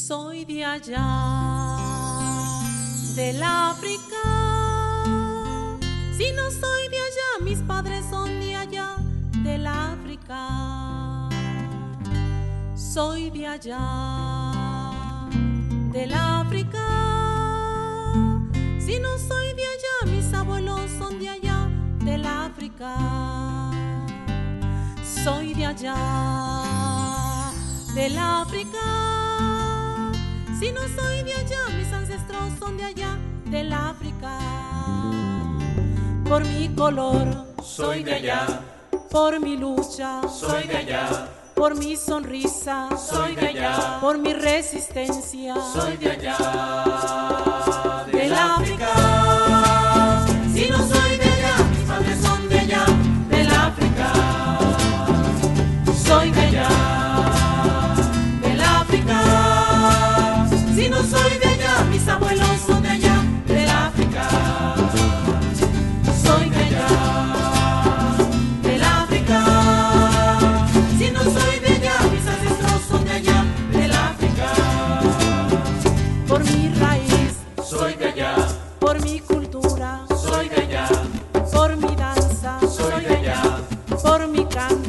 Soy de allá, del África. Si no soy de allá, mis padres son de allá, del África. Soy de allá, del África. Si no soy de allá, mis abuelos son de allá, del África. Soy de allá, del África. Si no soy de allá, mis ancestros son de allá, del África. Por mi color, soy de allá. Por mi lucha, soy de allá. Por mi sonrisa, soy de allá. Por mi resistencia, soy de allá, del África. Si no soy de allá, mis padres son de allá, del África. Soy de allá, del África. Si no soy de allá, mis abuelos son de allá, del África. Soy de allá, del África. Si no soy de allá, mis ancestros son de allá, del África. Por mi raíz, soy de allá. Por mi cultura, soy de allá. Por mi danza, soy de allá. Por mi canto,